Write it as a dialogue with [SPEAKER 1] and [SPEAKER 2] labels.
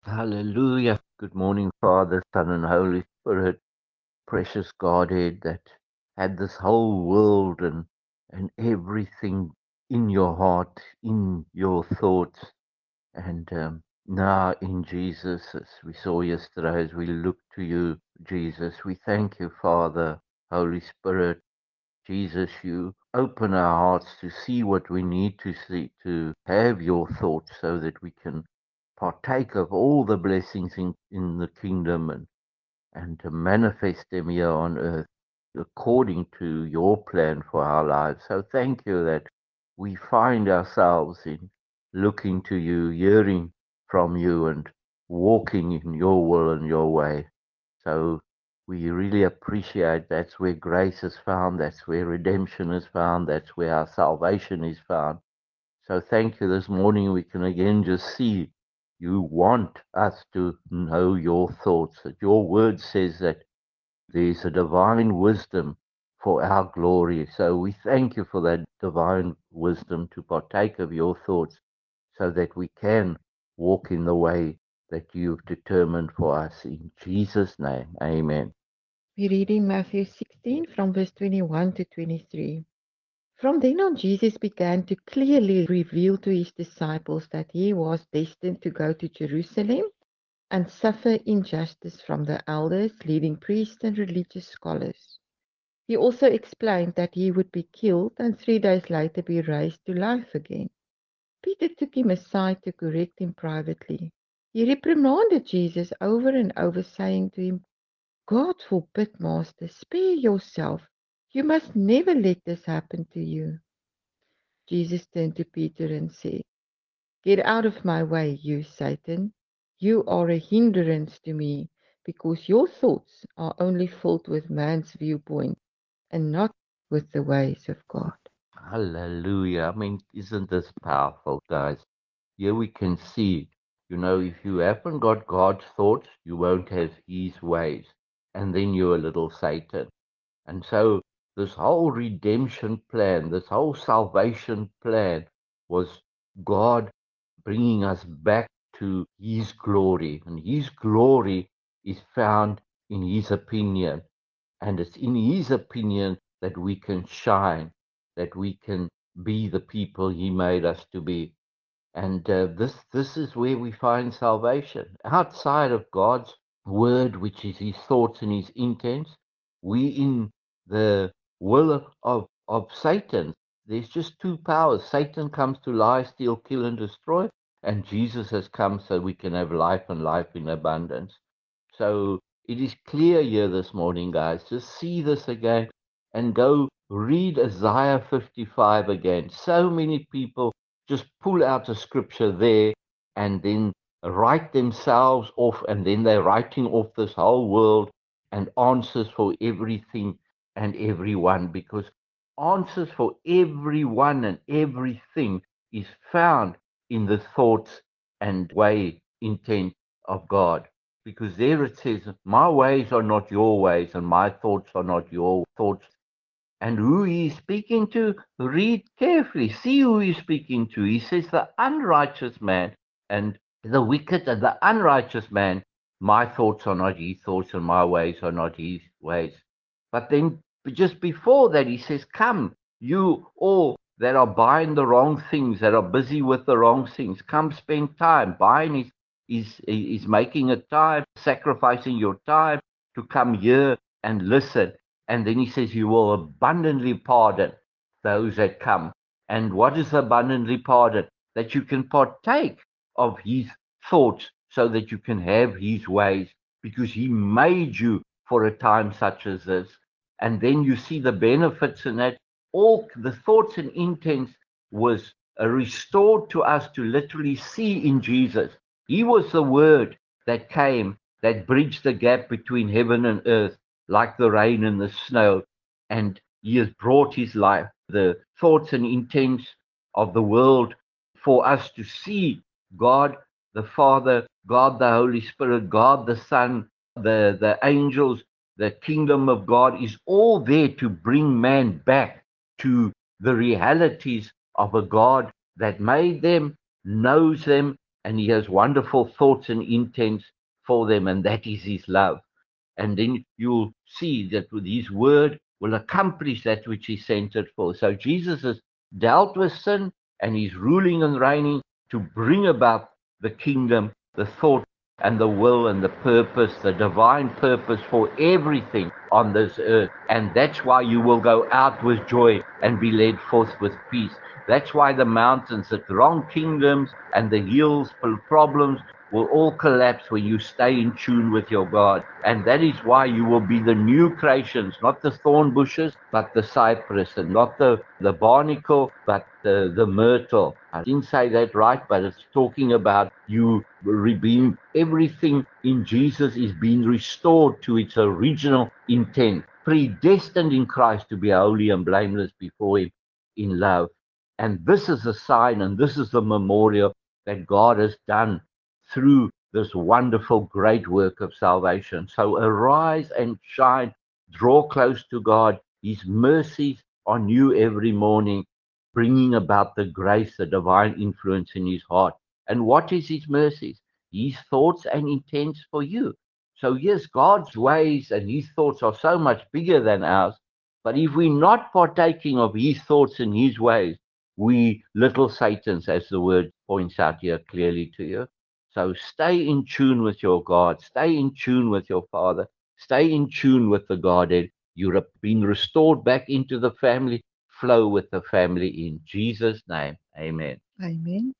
[SPEAKER 1] Hallelujah. Good morning, Father, Son, and Holy Spirit, precious Godhead that had this whole world and everything in your heart, in your thoughts. And now in Jesus, as we saw yesterday, as we look to you, Jesus, we thank you, Father, Holy Spirit. Jesus, you open our hearts to see what we need to see, to have your thoughts so that we can partake of all the blessings in the kingdom and to manifest them here on earth according to your plan for our lives. So thank you that we find ourselves in looking to you, hearing from you, and walking in your will and your way. So we really appreciate that's where grace is found, that's where redemption is found, that's where our salvation is found. So thank you. This morning we can again just see you want us to know your thoughts, that your word says that there's a divine wisdom for our glory. So we thank you for that divine wisdom to partake of your thoughts so that we can walk in the way that you've determined for us. In Jesus' name, amen.
[SPEAKER 2] We read in Matthew 16 from verse 21 to 23. From then on, Jesus began to clearly reveal to his disciples that he was destined to go to Jerusalem and suffer injustice from the elders, leading priests, and religious scholars. He also explained that he would be killed and 3 days later be raised to life again. Peter took him aside to correct him privately. He reprimanded Jesus over and over, saying to him, God forbid, Master, spare yourself. You must never let this happen to you. Jesus turned to Peter and said, Get out of my way, you Satan. You are a hindrance to me because your thoughts are only filled with man's viewpoint and not with the ways of God.
[SPEAKER 1] Hallelujah. I mean, isn't this powerful, guys? Here we can see, if you haven't got God's thoughts, you won't have his ways. And then you're a little Satan. And so this whole redemption plan, this whole salvation plan was God bringing us back to his glory. And his glory is found in his opinion. And it's in his opinion that we can shine, that we can be the people he made us to be. And this is where we find salvation. Outside of God's word, which is his thoughts and his intents, we in the will of Satan. There's just two powers. Satan comes to lie, steal, kill, and destroy, and Jesus has come so we can have life and life in abundance. So it is clear here this morning, guys. Just see this again and go read Isaiah 55 again. So many people just pull out a scripture there and then write themselves off, and then they're writing off this whole world and answers for everything and everyone, because answers for everyone and everything is found in the thoughts and way intent of God. Because there it says, my ways are not your ways, and my thoughts are not your thoughts. And who he is speaking to, read carefully. See who he's speaking to. He says, the unrighteous man and the wicked and the unrighteous man, my thoughts are not his thoughts, and my ways are not his ways. But then just before that, he says, come, you all that are buying the wrong things, that are busy with the wrong things, come spend time. Buying is making a time, sacrificing your time to come here and listen. And then he says, you will abundantly pardon those that come. And what is abundantly pardon? That you can partake of his thoughts so that you can have his ways, because he made you for a time such as this. And then you see the benefits in that. All the thoughts and intents was restored to us to literally see in Jesus. He was the word that came, that bridged the gap between heaven and earth, like the rain and the snow. And he has brought his life, the thoughts and intents of the world, for us to see God the Father, God the Holy Spirit, God the Son, the angels, the kingdom of God is all there to bring man back to the realities of a God that made them, knows them, and he has wonderful thoughts and intents for them, and that is his love. And then you'll see that with his word will accomplish that which he sent it for. So Jesus has dealt with sin, and he's ruling and reigning to bring about the kingdom, the thought and the will and the purpose, the divine purpose for everything on this earth. And that's why you will go out with joy and be led forth with peace. That's why the mountains, the wrong kingdoms and the hills full of problems will all collapse when you stay in tune with your God. And that is why you will be the new creations, not the thorn bushes, but the cypress, and not the barnacle, but the myrtle. I didn't say that right, but it's talking about you being, everything in Jesus is being restored to its original intent, predestined in Christ to be holy and blameless before Him in love. And this is a sign, and this is the memorial that God has done through this wonderful, great work of salvation. So arise and shine, draw close to God. His mercies are new every morning, bringing about the grace, the divine influence in his heart. And what is his mercies? His thoughts and intents for you. So, yes, God's ways and his thoughts are so much bigger than ours. But if we're not partaking of his thoughts and his ways, we little Satans, as the word points out here clearly to you. So stay in tune with your God, stay in tune with your Father, stay in tune with the Godhead. You're being restored back into the family flow with the family in Jesus' name. Amen.
[SPEAKER 2] Amen.